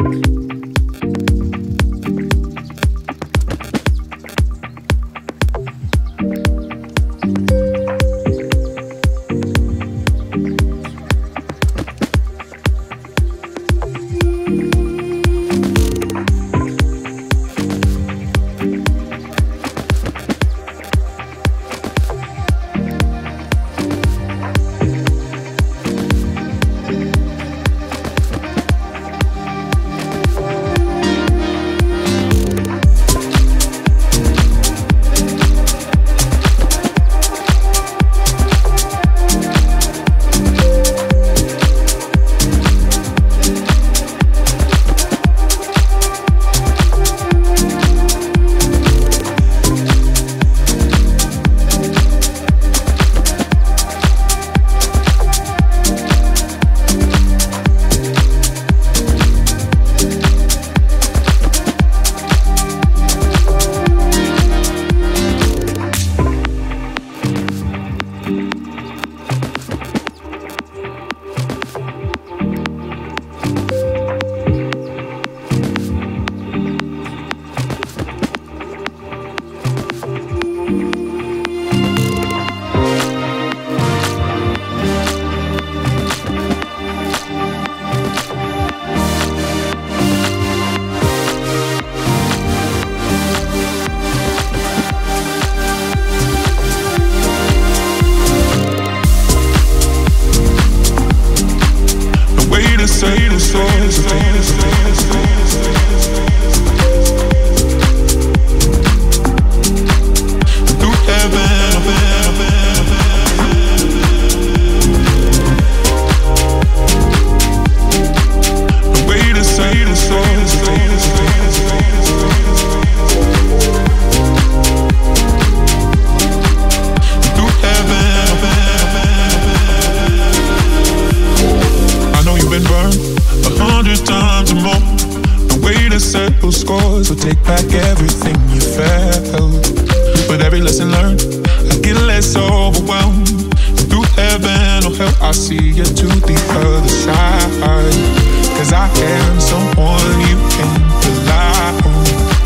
scores will take back everything you felt. With every lesson learned, I get less overwhelmed. Through heaven or hell, I see you to the other side. Cause I am someone you can rely on.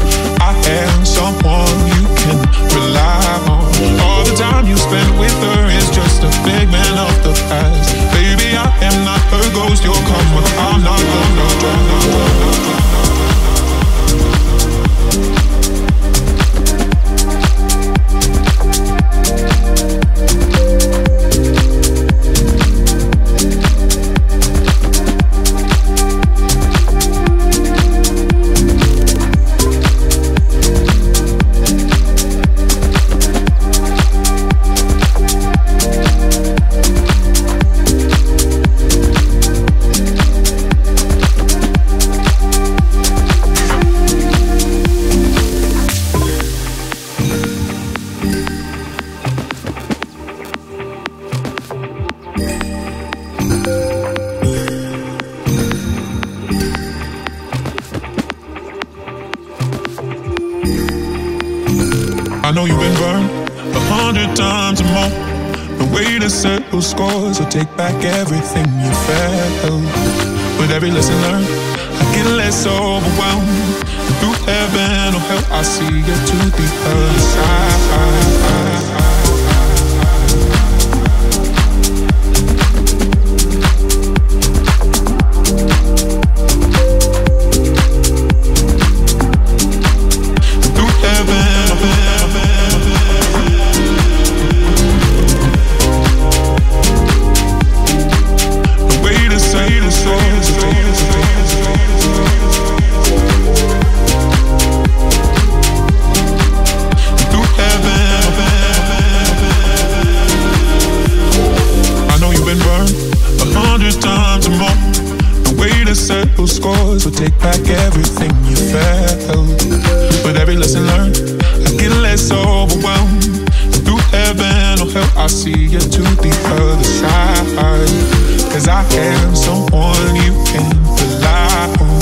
I am someone you can rely on. All the time you spend with her is just a figment of the past. Baby, I am not her ghost, you'll come when I'm not gonna. I know you've been burned 100 times or more. The way to settle scores or take back everything you felt. With every lesson learned, I get less overwhelmed. Through heaven or hell, I see you to the other side. Scores will take back everything you felt. With every lesson learned, I get less overwhelmed. Through heaven or hell, I see you to the other side. Cause I am someone you can rely on.